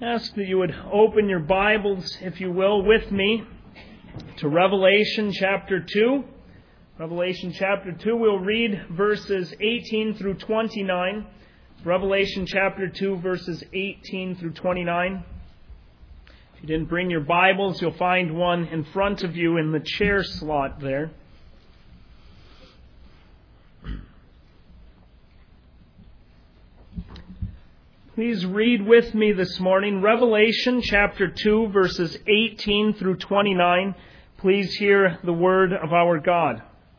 Ask that you would open your Bibles, if you will, with me to Revelation chapter 2. Revelation chapter 2, we'll read verses 18 through 29. Revelation chapter 2, verses 18 through 29. If you didn't bring your Bibles, you'll find one in front of you in the chair slot there. Please read with me this morning, Revelation chapter 2, verses 18 through 29. Please hear the word of our God.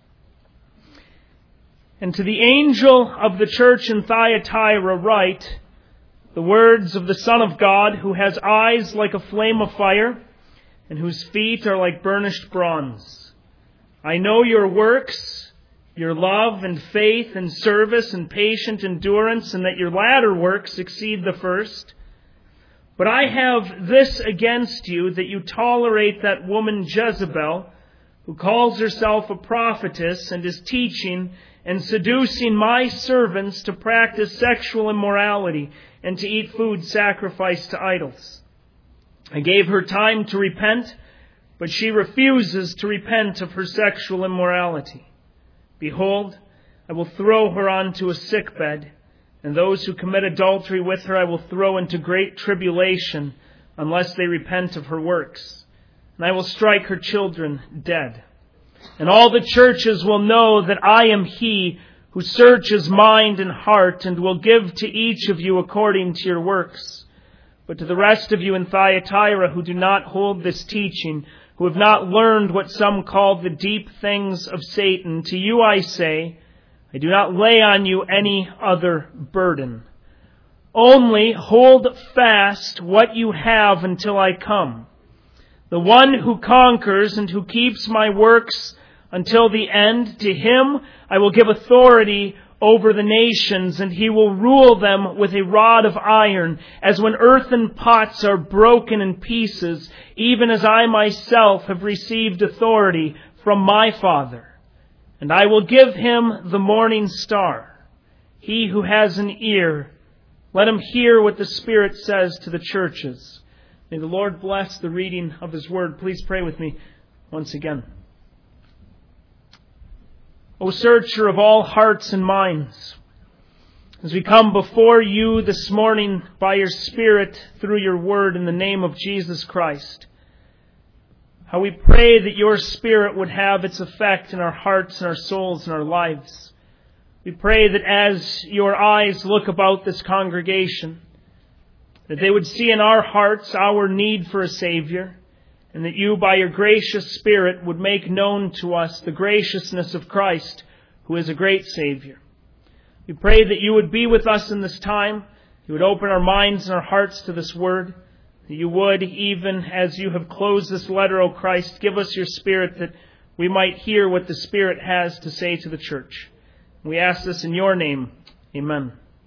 And to the angel of the church in Thyatira write the words of the Son of God, who has eyes like a flame of fire, and whose feet are like burnished bronze. I know your works, your love and faith and service and patient endurance, and that your latter works exceed the first. But I have this against you, that you tolerate that woman Jezebel, who calls herself a prophetess and is teaching and seducing my servants to practice sexual immorality and to eat food sacrificed to idols. I gave her time to repent, but she refuses to repent of her sexual immorality. Behold, I will throw her onto a sickbed, and those who commit adultery with her I will throw into great tribulation, unless they repent of her works. And I will strike her children dead. And all the churches will know that I am He who searches mind and heart, and will give to each of you according to your works. But to the rest of you in Thyatira who do not hold this teaching, who have not learned what some call the deep things of Satan, to you I say, I do not lay on you any other burden. Only hold fast what you have until I come. The one who conquers and who keeps my works until the end, to him I will give authority over the nations, and he will rule them with a rod of iron, as when earthen pots are broken in pieces, even as I myself have received authority from my Father. And I will give him the morning star. He who has an ear, let him hear what the Spirit says to the churches. May the Lord bless the reading of His Word. Please pray with me once again. O searcher of all hearts and minds, as we come before you this morning by your Spirit through your word in the name of Jesus Christ, how we pray that your Spirit would have its effect in our hearts and our souls and our lives. We pray that as your eyes look about this congregation, that they would see in our hearts our need for a Savior, and that you, by your gracious Spirit, would make known to us the graciousness of Christ, who is a great Savior. We pray that you would be with us in this time. You would open our minds and our hearts to this word. That you would, even as you have closed this letter, O Christ, give us your Spirit that we might hear what the Spirit has to say to the church. We ask this in your name. Amen.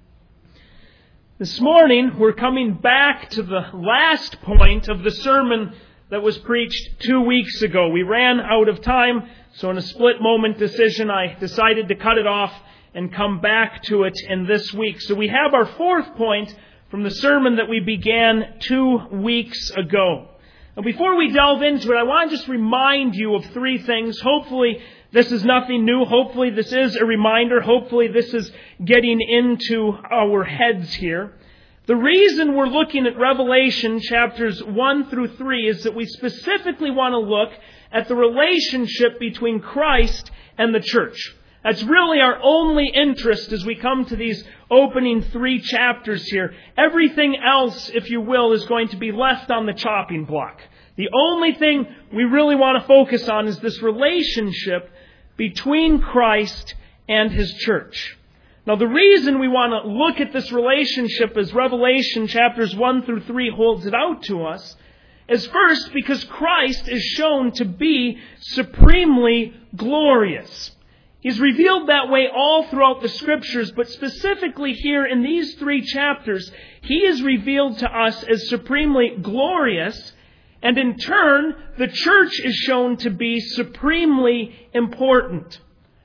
This morning, we're coming back to the last point of the sermon that was preached 2 weeks ago. We ran out of time, so in a split-moment decision, I decided to cut it off and come back to it in this week. So we have our fourth point from the sermon that we began 2 weeks ago. Now, before we delve into it, I want to just remind you of three things. Hopefully, this is nothing new. Hopefully, this is a reminder. Hopefully, this is getting into our heads here. The reason we're looking at Revelation chapters 1 through 3 is that we specifically want to look at the relationship between Christ and the church. That's really our only interest as we come to these opening 3 chapters here. Everything else, if you will, is going to be left on the chopping block. The only thing we really want to focus on is this relationship between Christ and His church. Now, the reason we want to look at this relationship as Revelation chapters 1 through 3 holds it out to us is first because Christ is shown to be supremely glorious. He's revealed that way all throughout the Scriptures, but specifically here in these 3 chapters, He is revealed to us as supremely glorious, and in turn, the church is shown to be supremely important.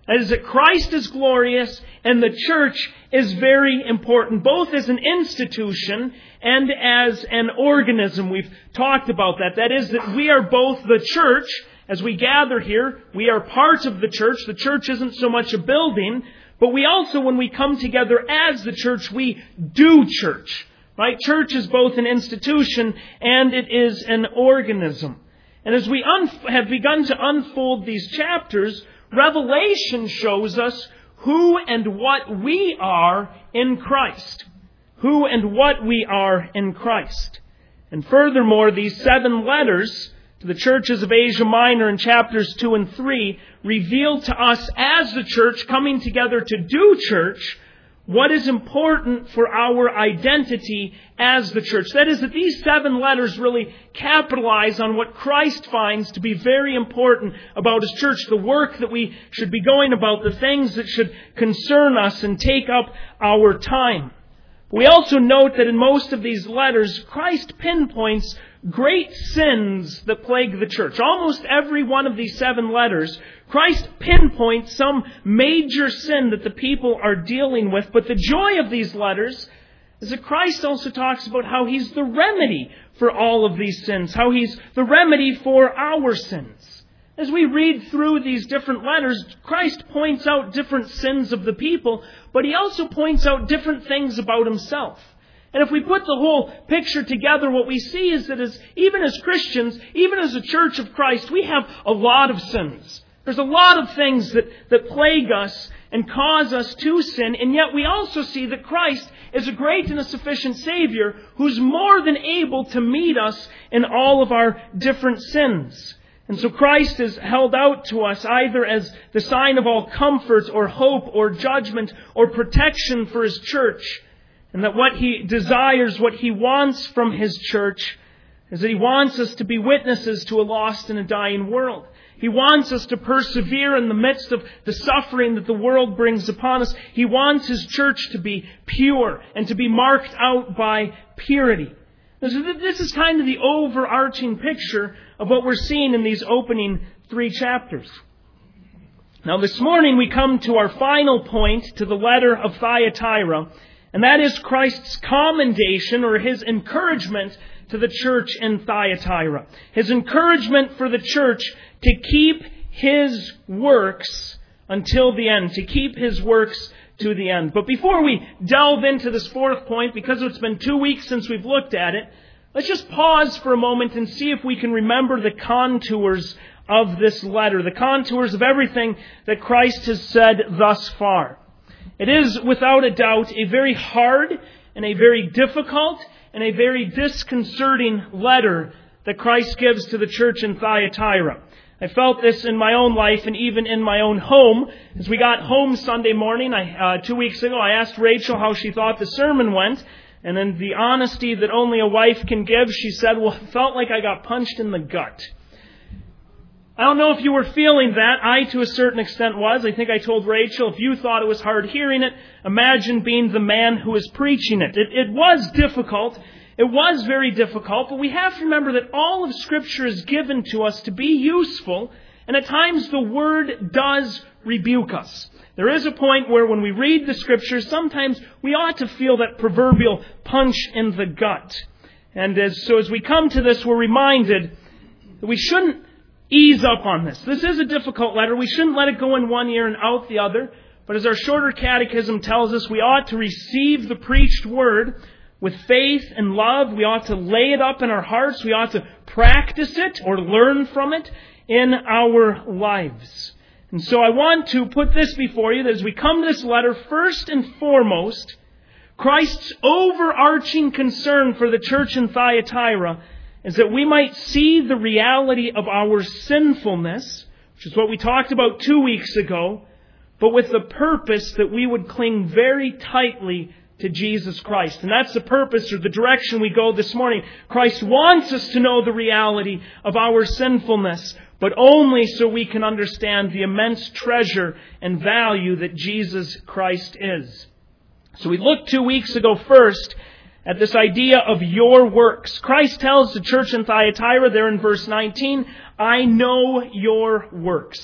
That is that Christ is glorious and the church is very important, both as an institution and as an organism. We've talked about that. That is that we are both the church. As we gather here, we are part of the church. The church isn't so much a building, but we also, when we come together as the church, we do church. Right? Church is both an institution and it is an organism. And as we have begun to unfold these chapters, Revelation shows us who and what we are in Christ. Who and what we are in Christ. And furthermore, these 7 letters to the churches of Asia Minor in chapters 2 and 3 reveal to us as the church coming together to do church what is important for our identity as the church. That is that these 7 letters really capitalize on what Christ finds to be very important about His church, the work that we should be going about, the things that should concern us and take up our time. We also note that in most of these letters, Christ pinpoints great sins that plague the church. Almost every one of these 7 letters, Christ pinpoints some major sin that the people are dealing with. But the joy of these letters is that Christ also talks about how He's the remedy for all of these sins, how He's the remedy for our sins. As we read through these different letters, Christ points out different sins of the people, but He also points out different things about Himself. And if we put the whole picture together, what we see is that even as Christians, even as a church of Christ, we have a lot of sins. There's a lot of things that plague us and cause us to sin, and yet we also see that Christ is a great and a sufficient Savior who's more than able to meet us in all of our different sins. And so Christ is held out to us either as the sign of all comfort or hope or judgment or protection for His church. And that what He desires, what He wants from His church, is that He wants us to be witnesses to a lost and a dying world. He wants us to persevere in the midst of the suffering that the world brings upon us. He wants His church to be pure and to be marked out by purity. This is kind of the overarching picture of what we're seeing in these opening 3 chapters. Now this morning we come to our final point, to the letter of Thyatira, and that is Christ's commendation or His encouragement to the church in Thyatira. His encouragement for the church to keep His works until the end, to keep His works to the end. But before we delve into this 4th point, because it's been 2 weeks since we've looked at it, let's just pause for a moment and see if we can remember the contours of this letter, the contours of everything that Christ has said thus far. It is, without a doubt, a very hard and a very difficult and a very disconcerting letter that Christ gives to the church in Thyatira. I felt this in my own life and even in my own home. As we got home Sunday morning, 2 weeks ago, I asked Rachel how she thought the sermon went. And in the honesty that only a wife can give, she said, well, it felt like I got punched in the gut. I don't know if you were feeling that. I, to a certain extent, was. I think I told Rachel, if you thought it was hard hearing it, imagine being the man who is preaching it. It was difficult. It was very difficult, but we have to remember that all of Scripture is given to us to be useful, and at times the Word does rebuke us. There is a point where when we read the Scriptures, sometimes we ought to feel that proverbial punch in the gut. And as we come to this, we're reminded that we shouldn't ease up on this. This is a difficult letter. We shouldn't let it go in one ear and out the other. But as our shorter catechism tells us, we ought to receive the preached Word with faith and love. We ought to lay it up in our hearts. We ought to practice it or learn from it in our lives. And so I want to put this before you, that as we come to this letter, first and foremost, Christ's overarching concern for the church in Thyatira is that we might see the reality of our sinfulness, which is what we talked about 2 weeks ago, but with the purpose that we would cling very tightly to Jesus Christ. And that's the purpose or the direction we go this morning. Christ wants us to know the reality of our sinfulness, but only so we can understand the immense treasure and value that Jesus Christ is. So we looked 2 weeks ago first at this idea of your works. Christ tells the church in Thyatira there in verse 19, I know your works.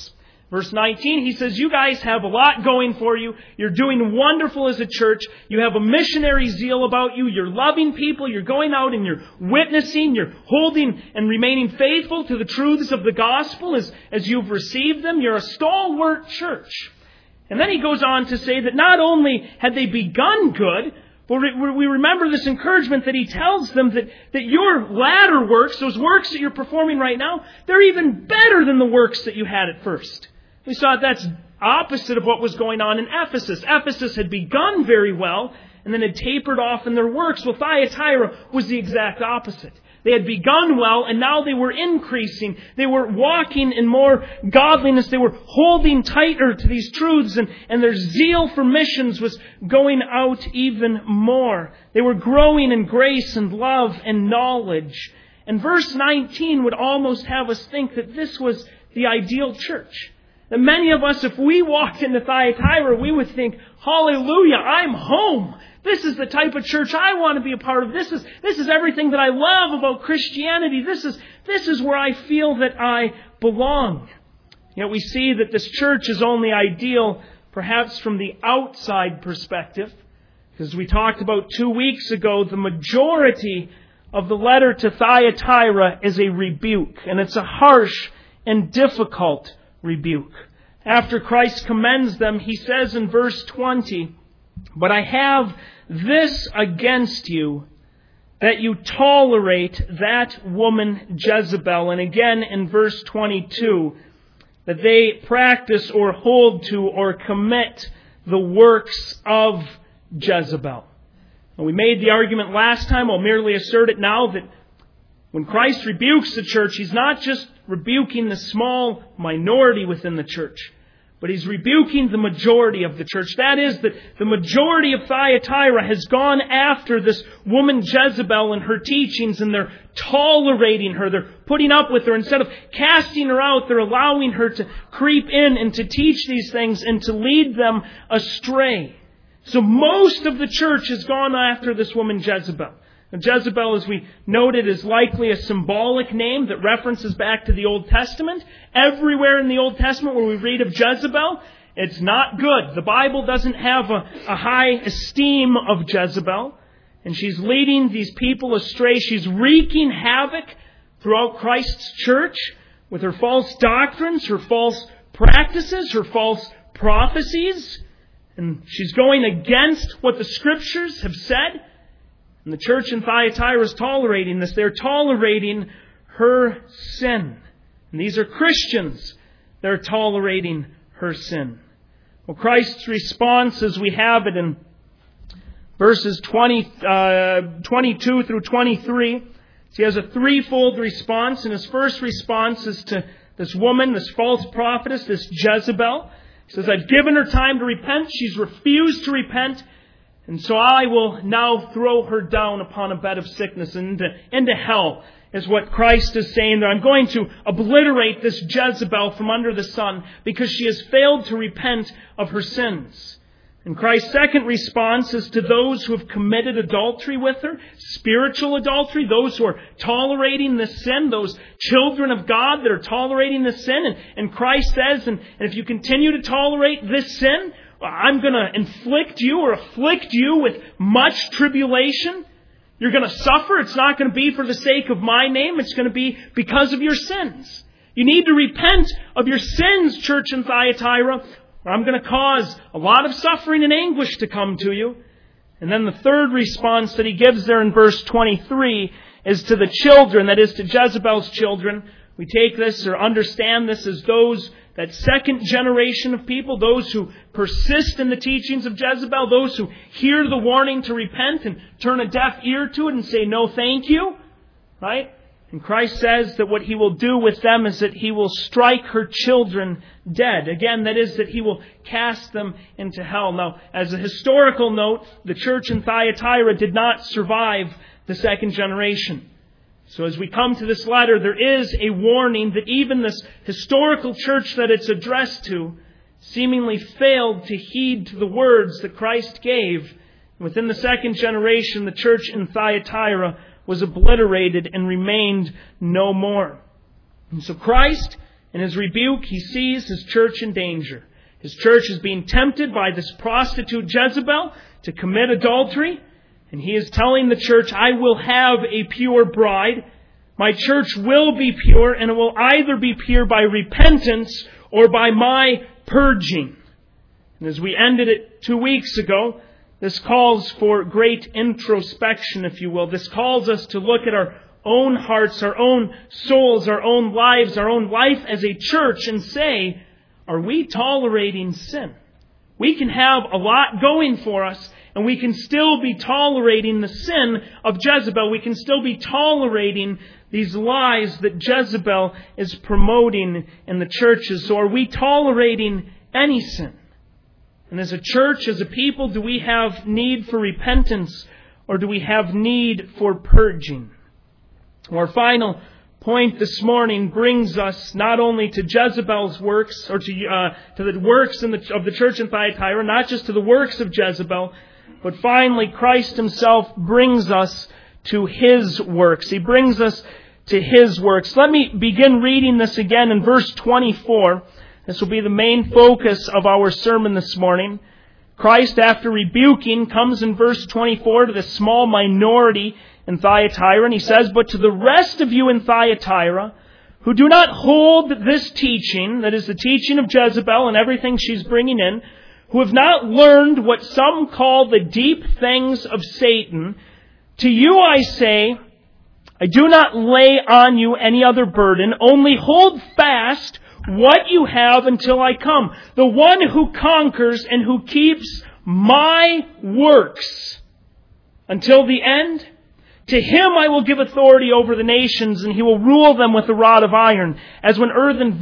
Verse 19, he says, you guys have a lot going for you. You're doing wonderful as a church. You have a missionary zeal about you. You're loving people. You're going out and you're witnessing. You're holding and remaining faithful to the truths of the gospel as you've received them. You're a stalwart church. And then he goes on to say that not only had they begun good, but we remember this encouragement that he tells them that your latter works, those works that you're performing right now, they're even better than the works that you had at first. We saw that's opposite of what was going on in Ephesus. Ephesus had begun very well and then had tapered off in their works. Well, Thyatira was the exact opposite. They had begun well and now they were increasing. They were walking in more godliness. They were holding tighter to these truths and their zeal for missions was going out even more. They were growing in grace and love and knowledge. And verse 19 would almost have us think that this was the ideal church. That many of us, if we walked into Thyatira, we would think, hallelujah, I'm home. This is the type of church I want to be a part of. This is everything that I love about Christianity. This is where I feel that I belong. Yet we see that this church is only ideal perhaps from the outside perspective. Because we talked about 2 weeks ago, the majority of the letter to Thyatira is a rebuke. And it's a harsh and difficult rebuke. After Christ commends them, he says in verse 20, but I have this against you, that you tolerate that woman Jezebel. And again in verse 22, that they practice or hold to or commit the works of Jezebel. And we made the argument last time, I'll merely assert it now, that when Christ rebukes the church, He's not just rebuking the small minority within the church, but He's rebuking the majority of the church. That is, that the majority of Thyatira has gone after this woman Jezebel and her teachings, and they're tolerating her. They're putting up with her. Instead of casting her out, they're allowing her to creep in and to teach these things and to lead them astray. So most of the church has gone after this woman Jezebel. Now, Jezebel, as we noted, is likely a symbolic name that references back to the Old Testament. Everywhere in the Old Testament where we read of Jezebel, it's not good. The Bible doesn't have a high esteem of Jezebel. And she's leading these people astray. She's wreaking havoc throughout Christ's church with her false doctrines, her false practices, her false prophecies. And she's going against what the Scriptures have said. And the church in Thyatira is tolerating this. They're tolerating her sin. And these are Christians that are tolerating her sin. Well, Christ's response, as we have it in verses 22 through 23, he has a threefold response. And his first response is to this woman, this false prophetess, this Jezebel. He says, I've given her time to repent. She's refused to repent. And so I will now throw her down upon a bed of sickness into hell, is what Christ is saying there. I'm going to obliterate this Jezebel from under the sun because she has failed to repent of her sins. And Christ's second response is to those who have committed adultery with her, spiritual adultery, those who are tolerating this sin, those children of God that are tolerating this sin. And Christ says, and if you continue to tolerate this sin, I'm going to inflict you or afflict you with much tribulation. You're going to suffer. It's not going to be for the sake of my name. It's going to be because of your sins. You need to repent of your sins, church in Thyatira, or I'm going to cause a lot of suffering and anguish to come to you. And then the third response that he gives there in verse 23 is to the children, that is to Jezebel's children. We take this or understand this as those, that second generation of people, those who persist in the teachings of Jezebel, those who hear the warning to repent and turn a deaf ear to it and say, no, thank you. Right? And Christ says that what He will do with them is that He will strike her children dead. Again, that is that He will cast them into hell. Now, as a historical note, the church in Thyatira did not survive the second generation. So as we come to this letter, there is a warning that even this historical church that it's addressed to seemingly failed to heed the words that Christ gave. Within the second generation, the church in Thyatira was obliterated and remained no more. And so Christ In his rebuke, he sees his church in danger. His church is being tempted by this prostitute Jezebel to commit adultery. And he is telling the church, I will have a pure bride. My church will be pure, and it will either be pure by repentance or by my purging. And as we ended it 2 weeks ago, this calls for great introspection, if you will. This calls us to look at our own hearts, our own souls, our own lives, our own life as a church and say, are we tolerating sin? We can have a lot going for us, and we can still be tolerating the sin of Jezebel. We can still be tolerating these lies that Jezebel is promoting in the churches. So are we tolerating any sin? And as a church, as a people, do we have need for repentance, or do we have need for purging? Our final point this morning brings us not only to Jezebel's works, or to the works of the church in Thyatira, not just to the works of Jezebel, but finally Christ himself brings us to his works. He brings us to his works. Let me begin reading this again in verse 24. This will be the main focus of our sermon this morning. Christ, after rebuking, comes in verse 24 to this small minority in Thyatira, and he says, but to the rest of you in Thyatira, who do not hold this teaching, that is the teaching of Jezebel and everything she's bringing in, who have not learned what some call the deep things of Satan, to you I say, I do not lay on you any other burden, only hold fast what you have until I come. The one who conquers and who keeps my works until the end, to him I will give authority over the nations, and he will rule them with a rod of iron, as when earthen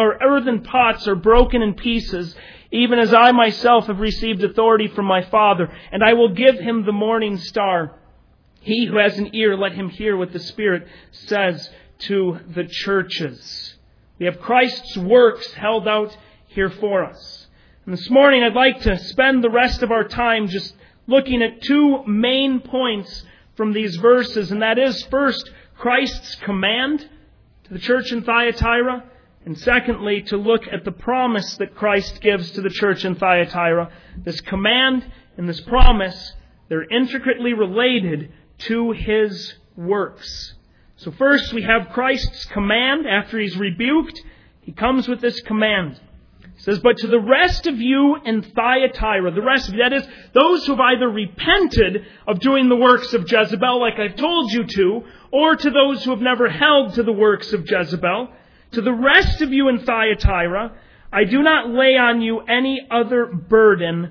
pots are broken in pieces, even as I myself have received authority from my Father, and I will give him the morning star. He who has an ear, let him hear what the Spirit says to the churches. We have Christ's works held out here for us. And this morning I'd like to spend the rest of our time just looking at two main points from these verses, and that is, first, Christ's command to the church in Thyatira, and secondly, to look at the promise that Christ gives to the church in Thyatira. This command and this promise, they're intricately related to his works. So first we have Christ's command. After he's rebuked, he comes with this command. He says, but to the rest of you in Thyatira, the rest of you, that is, those who have either repented of doing the works of Jezebel, like I've told you to, or to those who have never held to the works of Jezebel, to the rest of you in Thyatira, I do not lay on you any other burden,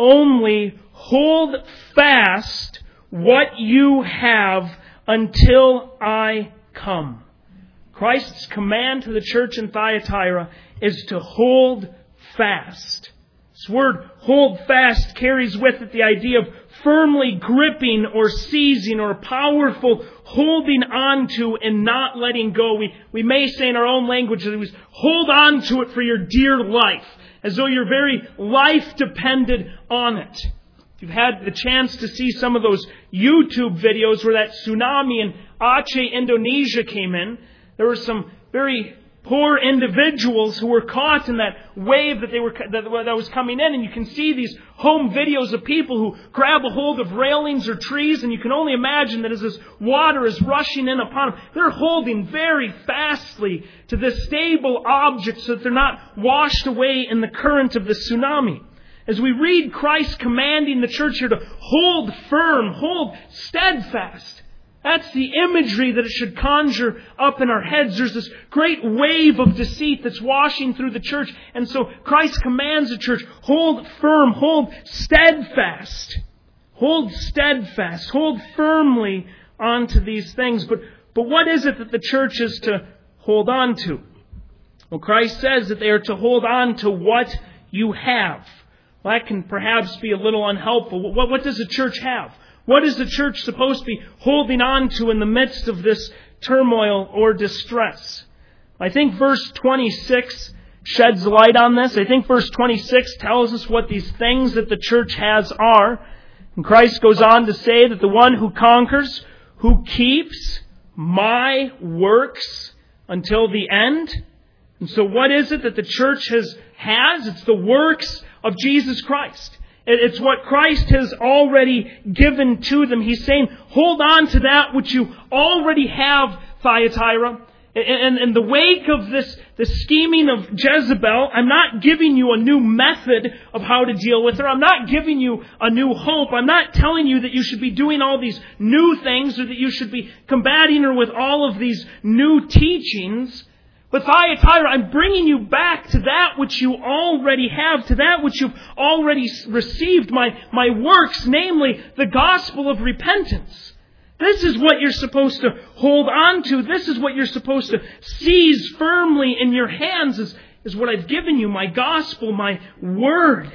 only hold fast what you have until I come. Christ's command to the church in Thyatira is to hold fast. This word, hold fast, carries with it the idea of firmly gripping or seizing or powerful holding on to and not letting go. We may say in our own language that it was hold on to it for your dear life, as though your very life depended on it. If you've had the chance to see some of those YouTube videos where that tsunami in Aceh, Indonesia came in, there were some very poor individuals who were caught in that wave that was coming in, and you can see these home videos of people who grab a hold of railings or trees, and you can only imagine that as this water is rushing in upon them, they're holding very fastly to this stable object so that they're not washed away in the current of the tsunami. As we read Christ commanding the church here to hold firm, hold steadfast, that's the imagery that it should conjure up in our heads. There's this great wave of deceit that's washing through the church. And so Christ commands the church, hold firm, hold steadfast. Hold steadfast. Hold firmly onto these things. But what is it that the church is to hold on to? Well, Christ says that they are to hold on to what you have. Well, that can perhaps be a little unhelpful. What does the church have? What is the church supposed to be holding on to in the midst of this turmoil or distress? I think verse 26 sheds light on this. I think verse 26 tells us what these things that the church has are. And Christ goes on to say that the one who conquers, who keeps my works until the end, And so what is it that the church has? It's the works of Jesus Christ. It's what Christ has already given to them. He's saying, hold on to that which you already have, Thyatira. And in the wake of the scheming of Jezebel, I'm not giving you a new method of how to deal with her. I'm not giving you a new hope. I'm not telling you that you should be doing all these new things or that you should be combating her with all of these new teachings. But Thyatira, I'm bringing you back to that which you already have, to that which you've already received, my works, namely the gospel of repentance. This is what you're supposed to hold on to. This is what you're supposed to seize firmly in your hands is what I've given you, my gospel, my word.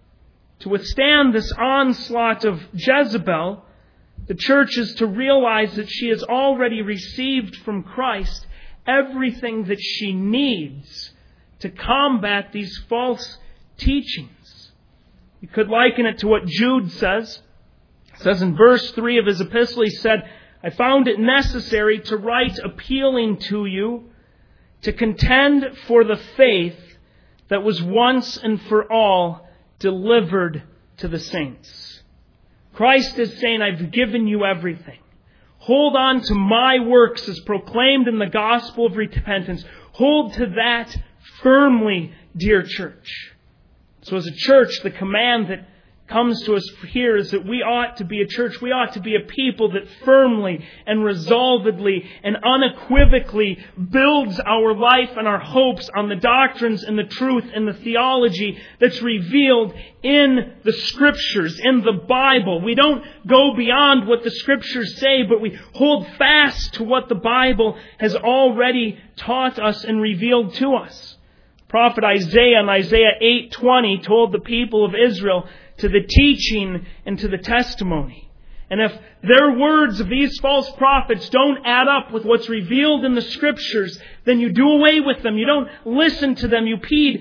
To withstand this onslaught of Jezebel, the church is to realize that she has already received from Christ everything that she needs to combat these false teachings. You could liken it to what Jude says. It says in verse 3 of his epistle, he said, I found it necessary to write appealing to you to contend for the faith that was once and for all delivered to the saints. Christ is saying, I've given you everything. Hold on to my works as proclaimed in the gospel of repentance. Hold to that firmly, dear church. So as a church, the command that comes to us here is that we ought to be a church. We ought to be a people that firmly and resolvedly and unequivocally builds our life and our hopes on the doctrines and the truth and the theology that's revealed in the Scriptures, in the Bible. We don't go beyond what the Scriptures say, but we hold fast to what the Bible has already taught us and revealed to us. Prophet Isaiah in Isaiah 8:20 told the people of Israel to the teaching and to the testimony. And if their words of these false prophets don't add up with what's revealed in the Scriptures, then you do away with them. You don't listen to them. You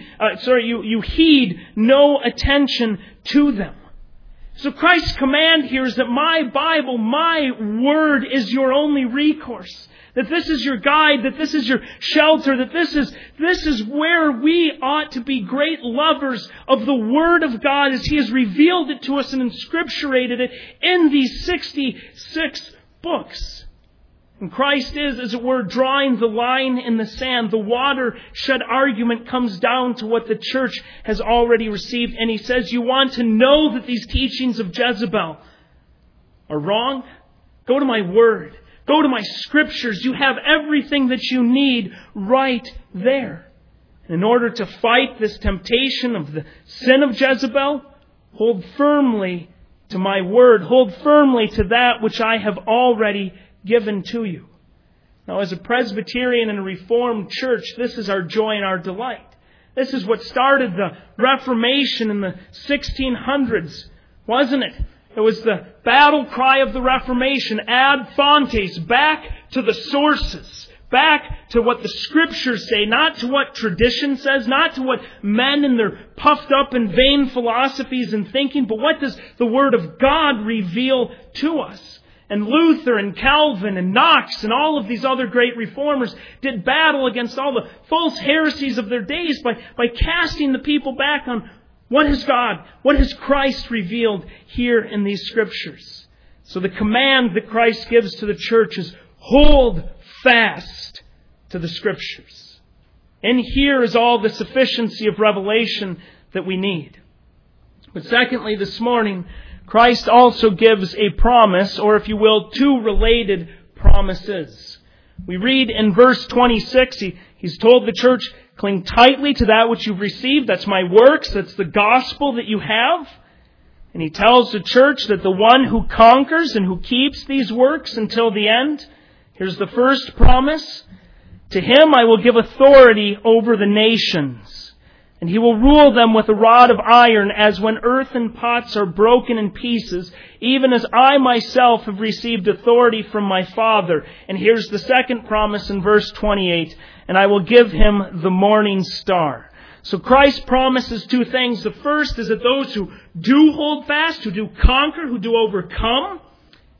heed no attention to them. So Christ's command here is that my Bible, my Word is your only recourse. That this is your guide, that this is your shelter, that this is where we ought to be great lovers of the Word of God as He has revealed it to us and inscripturated it in these 66 books. And Christ is, as it were, drawing the line in the sand. The watershed argument comes down to what the church has already received. And He says, you want to know that these teachings of Jezebel are wrong? Go to my Word. Go to my Scriptures. You have everything that you need right there. And in order to fight this temptation of the sin of Jezebel, hold firmly to my Word. Hold firmly to that which I have already given to you. Now, as a Presbyterian and a Reformed church, this is our joy and our delight. This is what started the Reformation in the 1600s, wasn't it? It was the battle cry of the Reformation, ad fontes, back to the sources, back to what the Scriptures say, not to what tradition says, not to what men and their puffed up and vain philosophies and thinking, but what does the Word of God reveal to us? And Luther and Calvin and Knox and all of these other great reformers did battle against all the false heresies of their days by casting the people back on what has God, what has Christ revealed here in these Scriptures. So the command that Christ gives to the church is hold fast to the Scriptures. And here is all the sufficiency of revelation that we need. But secondly, this morning, Christ also gives a promise, or if you will, two related promises. We read in verse 26, He's told the church, cling tightly to that which you've received. That's my works. That's the gospel that you have. And He tells the church that the one who conquers and who keeps these works until the end, here's the first promise. To him I will give authority over the nations. And he will rule them with a rod of iron, as when earthen pots are broken in pieces, even as I myself have received authority from my Father. And here's the second promise in verse 28. And I will give him the morning star. So Christ promises two things. The first is that those who do hold fast, who do conquer, who do overcome,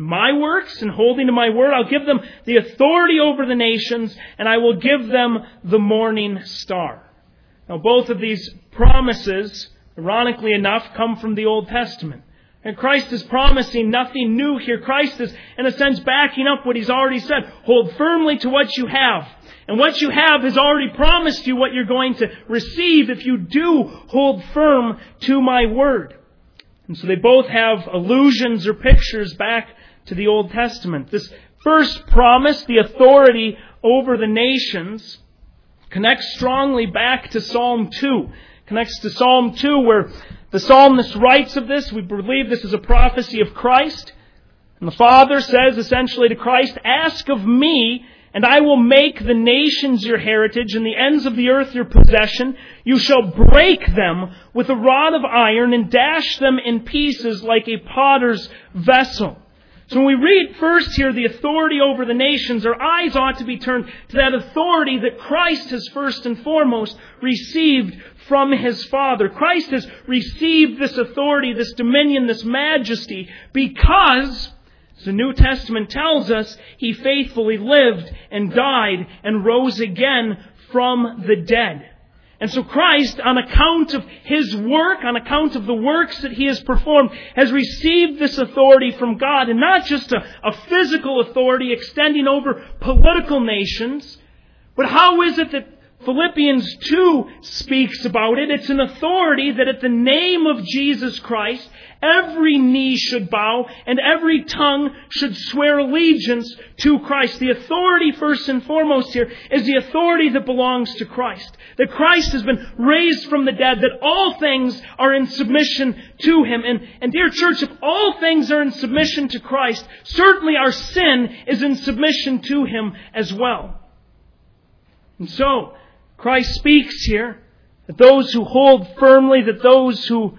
my works and holding to my word. I'll give them the authority over the nations, and I will give them the morning star. Now, both of these promises, ironically enough, come from the Old Testament. And Christ is promising nothing new here. Christ is, in a sense, backing up what He's already said. Hold firmly to what you have. And what you have has already promised you what you're going to receive if you do hold firm to my word. And so they both have allusions or pictures back to the Old Testament. This first promise, the authority over the nations, connects strongly back to Psalm 2. Connects to Psalm 2 where the psalmist writes of this. We believe this is a prophecy of Christ. And the Father says essentially to Christ, "Ask of me, and I will make the nations your heritage and the ends of the earth your possession. You shall break them with a rod of iron and dash them in pieces like a potter's vessel." So when we read first here the authority over the nations, our eyes ought to be turned to that authority that Christ has first and foremost received from His Father. Christ has received this authority, this dominion, this majesty because, as the New Testament tells us, He faithfully lived and died and rose again from the dead. And so Christ, on account of His work, on account of the works that He has performed, has received this authority from God. And not just a physical authority extending over political nations, but how is it that Philippians 2 speaks about it? It's an authority that at the name of Jesus Christ, every knee should bow and every tongue should swear allegiance to Christ. The authority, first and foremost here, is the authority that belongs to Christ. That Christ has been raised from the dead, that all things are in submission to Him. And dear church, if all things are in submission to Christ, certainly our sin is in submission to Him as well. And so, Christ speaks here that those who hold firmly, that those who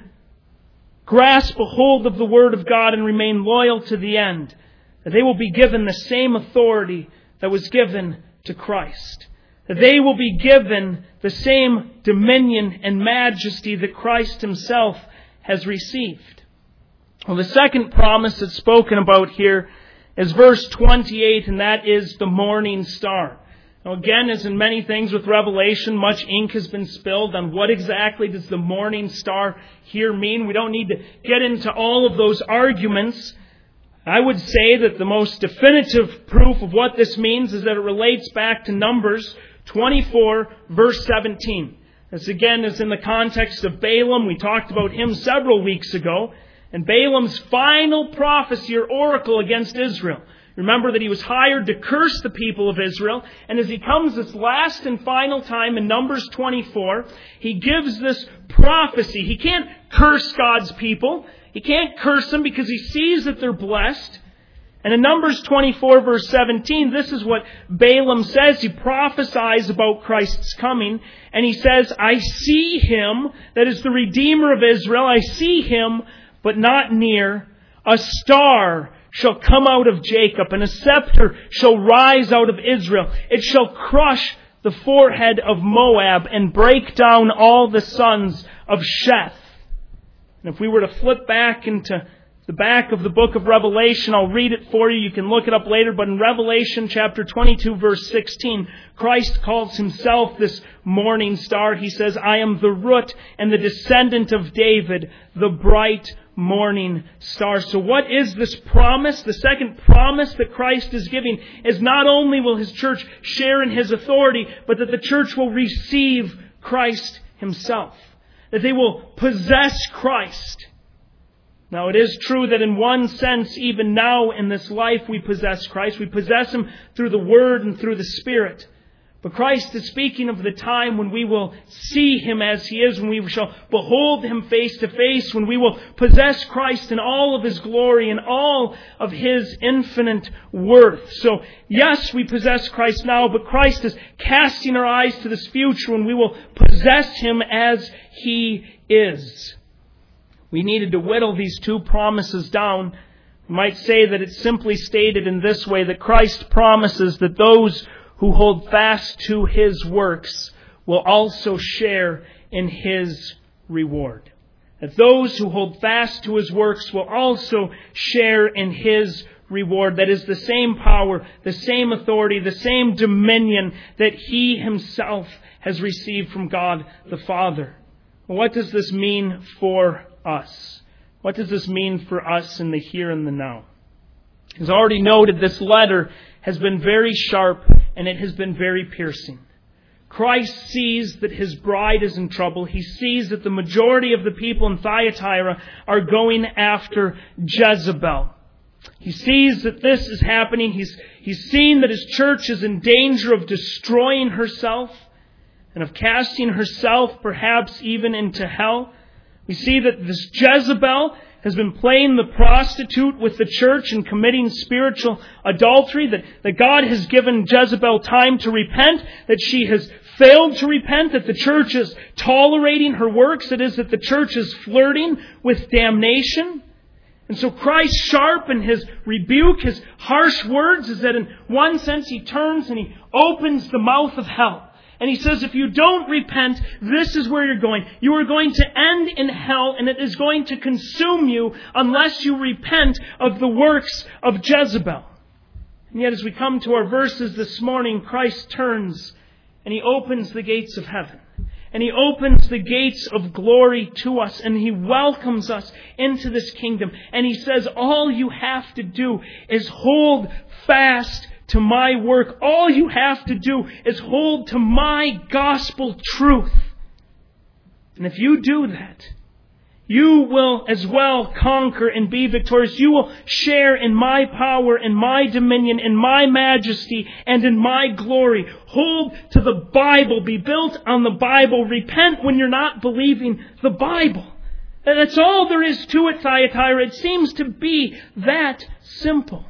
grasp a hold of the Word of God and remain loyal to the end, that they will be given the same authority that was given to Christ. That they will be given the same dominion and majesty that Christ Himself has received. Well, the second promise that's spoken about here is verse 28, and that is the morning star. Now again, as in many things with Revelation, much ink has been spilled on what exactly does the morning star here mean. We don't need to get into all of those arguments. I would say that the most definitive proof of what this means is that it relates back to Numbers 24, verse 17. This again is in the context of Balaam. We talked about him several weeks ago. And Balaam's final prophecy or oracle against Israel. Remember that he was hired to curse the people of Israel. And as he comes this last and final time in Numbers 24, he gives this prophecy. He can't curse God's people. He can't curse them because he sees that they're blessed. And in Numbers 24, verse 17, this is what Balaam says. He prophesies about Christ's coming. And he says, "I see Him," that is the Redeemer of Israel. "I see Him, but not near. A star shall come out of Jacob, and a scepter shall rise out of Israel. It shall crush the forehead of Moab and break down all the sons of Sheth." And if we were to flip back into the back of the book of Revelation, I'll read it for you. You can look it up later. But in Revelation chapter 22, verse 16, Christ calls Himself this morning star. He says, "I am the root and the descendant of David, the bright morning star." So what is this promise? The second promise that Christ is giving is not only will His church share in His authority, but that the church will receive Christ Himself. That they will possess Christ. Now it is true that in one sense, even now in this life, we possess Christ. We possess Him through the Word and through the Spirit. But Christ is speaking of the time when we will see Him as He is, when we shall behold Him face to face, when we will possess Christ in all of His glory and all of His infinite worth. So, yes, we possess Christ now, but Christ is casting our eyes to this future when we will possess Him as He is. We needed to whittle these two promises down. We might say that it's simply stated in this way, that Christ promises that those who hold fast to His works will also share in His reward. That those who hold fast to His works will also share in His reward. That is the same power, the same authority, the same dominion that He Himself has received from God the Father. What does this mean for us? What does this mean for us in the here and the now? As already noted, this letter has been very sharp and it has been very piercing. Christ sees that His bride is in trouble. He sees that the majority of the people in Thyatira are going after Jezebel. He sees that this is happening. He's seen that His church is in danger of destroying herself and of casting herself perhaps even into hell. We see that this Jezebel has been playing the prostitute with the church and committing spiritual adultery, that God has given Jezebel time to repent, that she has failed to repent, that the church is tolerating her works, that is, that the church is flirting with damnation. And so Christ, sharp in His rebuke, His harsh words, is that in one sense He turns and He opens the mouth of hell. And He says, if you don't repent, this is where you're going. You are going to end in hell, and it is going to consume you unless you repent of the works of Jezebel. And yet as we come to our verses this morning, Christ turns and He opens the gates of heaven. And He opens the gates of glory to us, and He welcomes us into this kingdom. And He says, all you have to do is hold fast to my work. All you have to do is hold to my gospel truth. And if you do that, you will as well conquer and be victorious. You will share in my power, in my dominion, in my majesty, and in my glory. Hold to the Bible. Be built on the Bible. Repent when you're not believing the Bible. That's all there is to it, Thyatira. It seems to be that simple.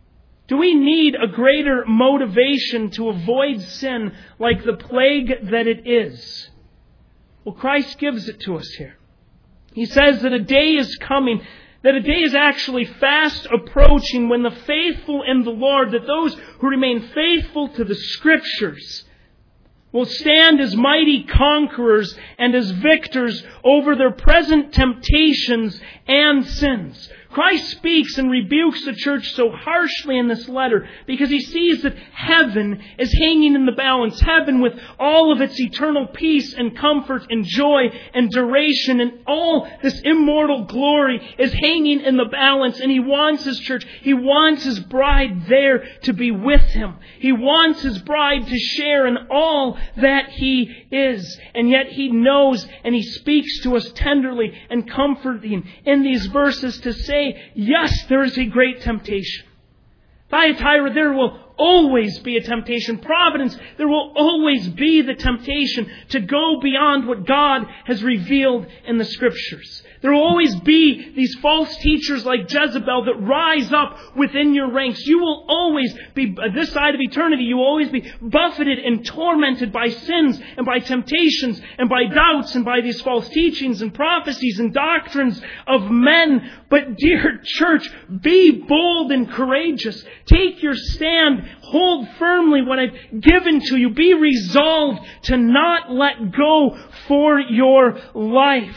Do we need a greater motivation to avoid sin like the plague that it is? Well, Christ gives it to us here. He says that a day is coming, that a day is actually fast approaching when the faithful in the Lord, that those who remain faithful to the Scriptures, will stand as mighty conquerors and as victors over their present temptations and sins. Christ speaks and rebukes the church so harshly in this letter because He sees that heaven is hanging in the balance. Heaven, with all of its eternal peace and comfort and joy and duration and all this immortal glory, is hanging in the balance. And He wants His church, He wants His bride there to be with Him. He wants His bride to share in all that He is. And yet He knows, and He speaks to us tenderly and comforting in these verses to say, yes, there is a great temptation. Thyatira, there will always be a temptation. Providence, there will always be the temptation to go beyond what God has revealed in the Scriptures. There will always be these false teachers like Jezebel that rise up within your ranks. You will always be, this side of eternity, you will always be buffeted and tormented by sins and by temptations and by doubts and by these false teachings and prophecies and doctrines of men. But dear church, be bold and courageous. Take your stand. Hold firmly what I've given to you. Be resolved to not let go for your life.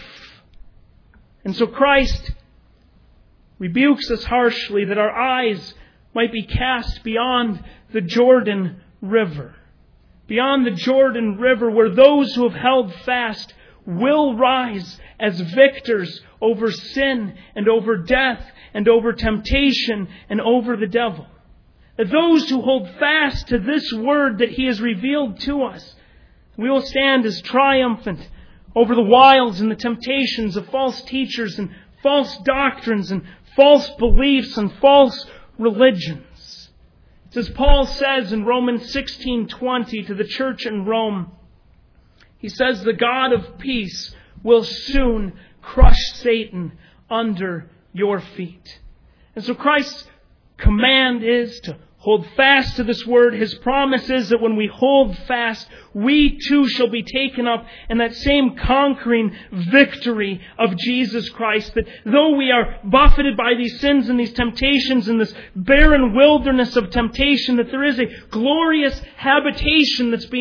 And so Christ rebukes us harshly that our eyes might be cast beyond the Jordan River. Beyond the Jordan River, where those who have held fast will rise as victors over sin and over death and over temptation and over the devil. That those who hold fast to this word that He has revealed to us, we will stand as triumphant over the wiles and the temptations of false teachers and false doctrines and false beliefs and false religions. It's as Paul says in Romans 16:20 to the church in Rome. He says, the God of peace will soon crush Satan under your feet. And so Christ's command is to hold fast to this word. His promise is that when we hold fast, we too shall be taken up in that same conquering victory of Jesus Christ. That though we are buffeted by these sins and these temptations and this barren wilderness of temptation, that there is a glorious habitation that's being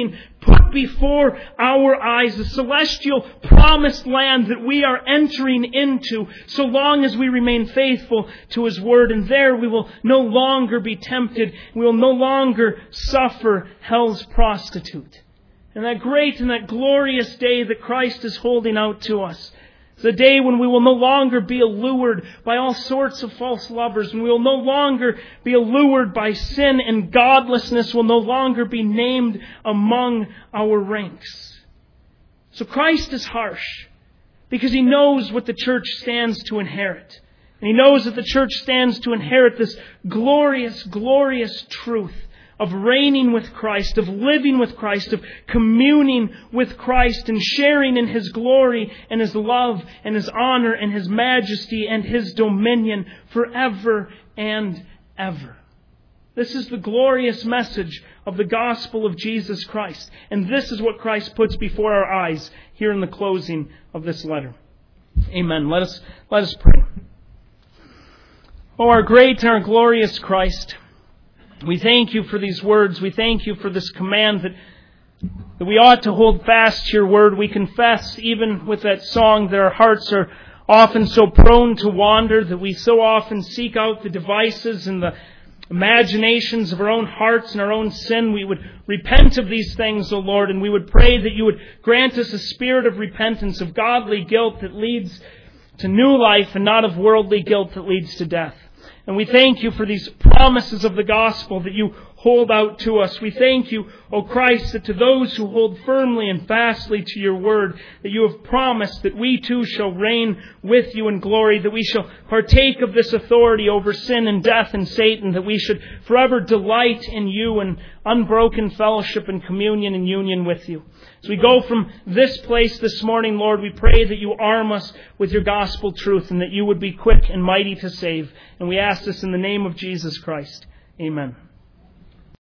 put before our eyes the celestial promised land that we are entering into so long as we remain faithful to His Word. And there we will no longer be tempted. We will no longer suffer hell's prostitute. And that great and that glorious day that Christ is holding out to us, it's a day when we will no longer be allured by all sorts of false lovers, and we will no longer be allured by sin, and godlessness will no longer be named among our ranks. So Christ is harsh because He knows what the church stands to inherit. And He knows that the church stands to inherit this glorious, glorious truth of reigning with Christ, of living with Christ, of communing with Christ and sharing in His glory and His love and His honor and His majesty and His dominion forever and ever. This is the glorious message of the gospel of Jesus Christ. And this is what Christ puts before our eyes here in the closing of this letter. Amen. Let us pray. Oh, our great and our glorious Christ, we thank You for these words. We thank You for this command that we ought to hold fast to Your word. We confess, even with that song, that our hearts are often so prone to wander, that we so often seek out the devices and the imaginations of our own hearts and our own sin. We would repent of these things, O Lord, and we would pray that You would grant us a spirit of repentance, of godly guilt that leads to new life and not of worldly guilt that leads to death. And we thank You for these promises of the gospel that You hold out to us. We thank You, O Christ, that to those who hold firmly and fastly to Your word, that You have promised that we too shall reign with You in glory, that we shall partake of this authority over sin and death and Satan, that we should forever delight in You and unbroken fellowship and communion and union with You. As we go from this place this morning, Lord, we pray that You arm us with Your gospel truth and that You would be quick and mighty to save. And we ask this in the name of Jesus Christ. Amen.